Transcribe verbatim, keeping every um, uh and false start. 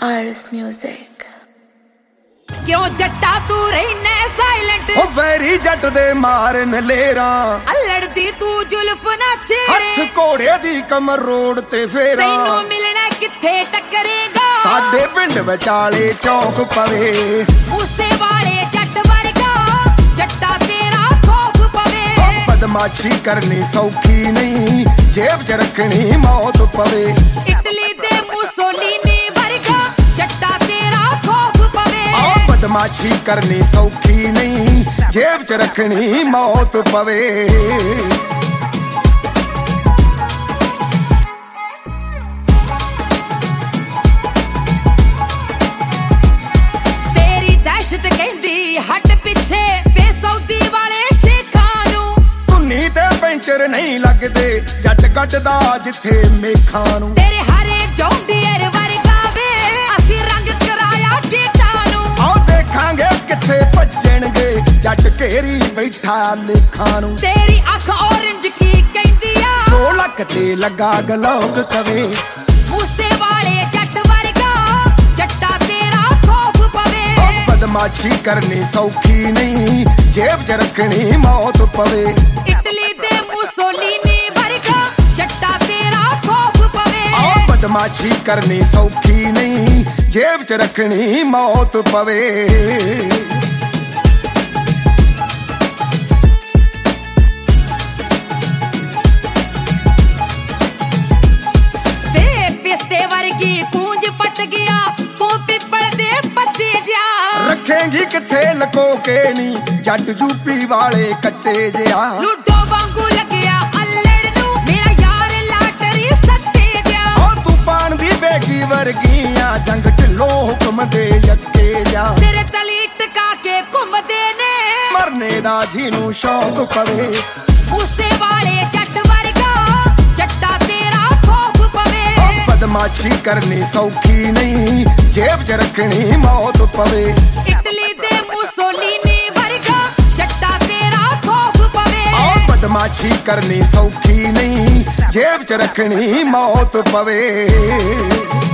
Iris Music। क्यों जट्टा तू रहने साइलेंट ओ वैरी जट दे मारन लेरा लड़दी तू जुल्फ ना छेड़े हथ घोड़े दी कमर रोड ते फेरा तैनू मिलना किथे टकरेगा साडे पिंड विचाले चौक पवे मूसे वाले जट वर्गा जट्टा तेरा खौफ पवे बदमाशी करनी सौखी नहीं जेब च रखनी मौत पवे इटली दे मुसोलिनी वर्गा जट्टा तेरा खौफ पवे बदमाशी करनी सौखी नहीं जेब च रखनी मौत पवे तेरी दहशत कहंदी हट पिछे वे सऊदी वाले शेखां नू धुन्नी ते पेंचर नहीं लगदे जट कटदा जिथे मेखां नू तेरे हरे जौंडीयर वर्गा वे असी रंग कराया गेटां नू आओ देखांगे किथे भजणगे जट घेरी बैठा लेखां नू तेरी अख ऑरेंज की कहंदी आ दो लख ते लगा गलोक कवे मूसे वाले जट वर्गा जट्टा तेरा खौफ पवे बदमाशी करनी सौखी नहीं जेब च रखनी मौत पवे इटली दे मुसोलिनी वर्गा जट्टा तेरा खौफ पवे बदमाशी करनी सौखी नहीं जेब च रखनी मौत पवे वर्गी कूंज पट गया तू पिपल दे पत्ते जा रखेंगी किथे लको के नी जट यूपी वाले कट्टे जिया लूडो वांगू लगया अल्लड़ नू मेरा यार लाटरी सट्टे जा ओ तू पान दी बेगी वर्गियां जंग ढिलो हुक्म दे यक्के जा सिर तली टका के घुमदे ने मरने दा जीनू शौक पवे मूसे वाले जट वर्गा जट्टा तेरा खौफ पवे बदमाशी करनी सौखी नहीं जेब च रखनी मौत पवे इटली दे मुसोलिनी वर्गा जट्टा तेरा खौफ पवे बदमाशी करनी सौखी नहीं जेब च रखनी मौत पवे।